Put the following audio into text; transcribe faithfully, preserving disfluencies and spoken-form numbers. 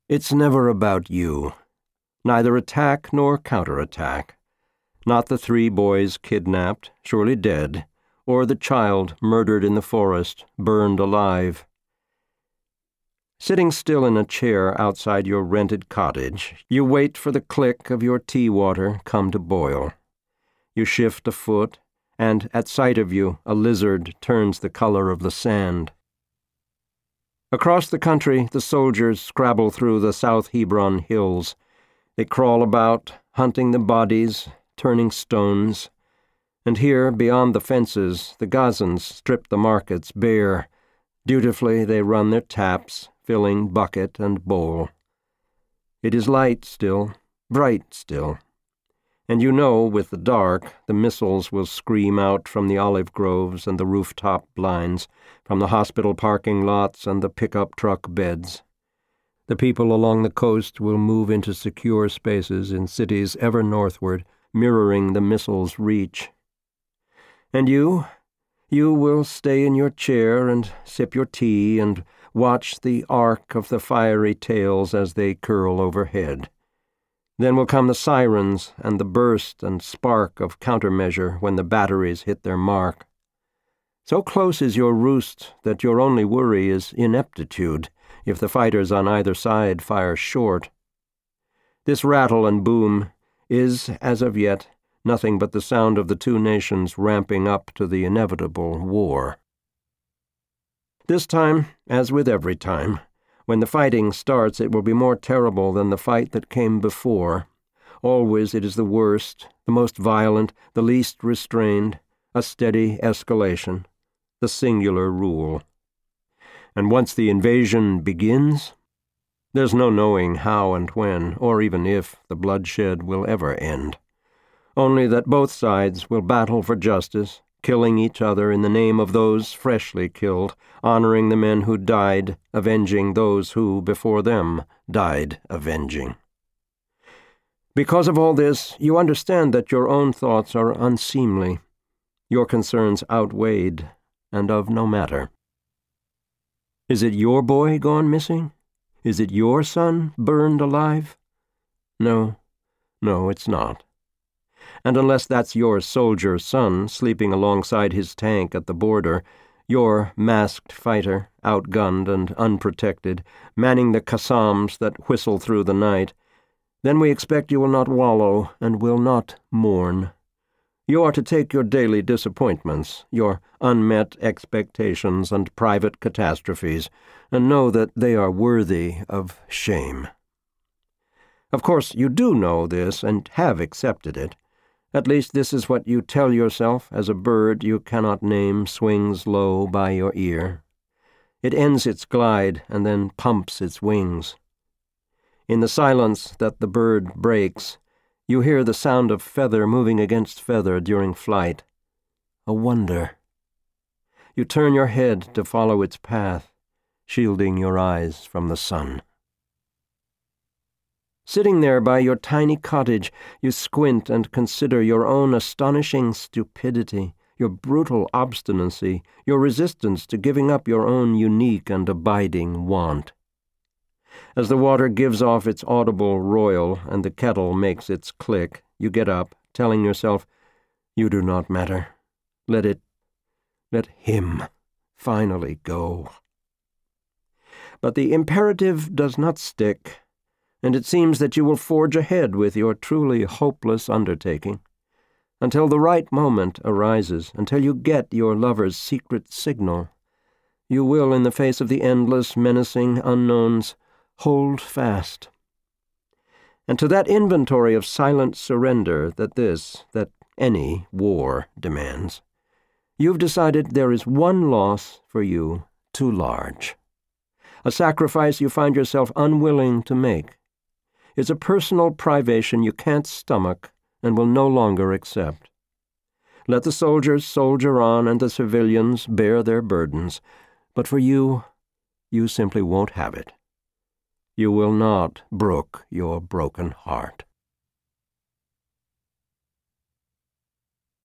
It's never about you. Neither attack nor counterattack. Not the three boys kidnapped, surely dead, or the child murdered in the forest, burned alive. Sitting still in a chair outside your rented cottage, you wait for the click of your tea water come to boil. You shift a foot, and at sight of you a lizard turns the color of the sand. Across the country the soldiers scrabble through the South Hebron hills. They crawl about, hunting the bodies, turning stones. And here, beyond the fences, the Gazans strip the markets bare. Dutifully they run their taps, filling bucket and bowl. It is light still, bright still. And you know, with the dark, the missiles will scream out from the olive groves and the rooftop blinds, from the hospital parking lots and the pickup truck beds. The people along the coast will move into secure spaces in cities ever northward, mirroring the missiles' reach. And you, you will stay in your chair and sip your tea and watch the arc of the fiery tails as they curl overhead. Then will come the sirens and the burst and spark of countermeasure when the batteries hit their mark. So close is your roost that your only worry is ineptitude if the fighters on either side fire short. This rattle and boom is, as of yet, nothing but the sound of the two nations ramping up to the inevitable war. This time, as with every time, when the fighting starts, it will be more terrible than the fight that came before. Always it is the worst, the most violent, the least restrained, a steady escalation, the singular rule. And once the invasion begins, there's no knowing how and when, or even if, the bloodshed will ever end. Only that both sides will battle for justice, killing each other in the name of those freshly killed, honoring the men who died, avenging those who, before them, died avenging. Because of all this, you understand that your own thoughts are unseemly, your concerns outweighed, and of no matter. Is it your boy gone missing? Is it your son burned alive? No, no, it's not. And unless that's your soldier son sleeping alongside his tank at the border, your masked fighter, outgunned and unprotected, manning the Qassams that whistle through the night, then we expect you will not wallow and will not mourn. You are to take your daily disappointments, your unmet expectations and private catastrophes, and know that they are worthy of shame. Of course, you do know this and have accepted it. At least this is what you tell yourself as a bird you cannot name swings low by your ear. It ends its glide and then pumps its wings. In the silence that the bird breaks, you hear the sound of feather moving against feather during flight. A wonder. You turn your head to follow its path, shielding your eyes from the sun. Sitting there by your tiny cottage, you squint and consider your own astonishing stupidity, your brutal obstinacy, your resistance to giving up your own unique and abiding want. As the water gives off its audible roil and the kettle makes its click, you get up, telling yourself, you do not matter. Let it, let him finally go. But the imperative does not stick, and it seems that you will forge ahead with your truly hopeless undertaking, until the right moment arises, until you get your lover's secret signal. You will, in the face of the endless, menacing unknowns, hold fast. And to that inventory of silent surrender that this, that any war demands, you've decided there is one loss for you too large, a sacrifice you find yourself unwilling to make. It's a personal privation you can't stomach and will no longer accept. Let the soldiers soldier on and the civilians bear their burdens, but for you, you simply won't have it. You will not brook your broken heart.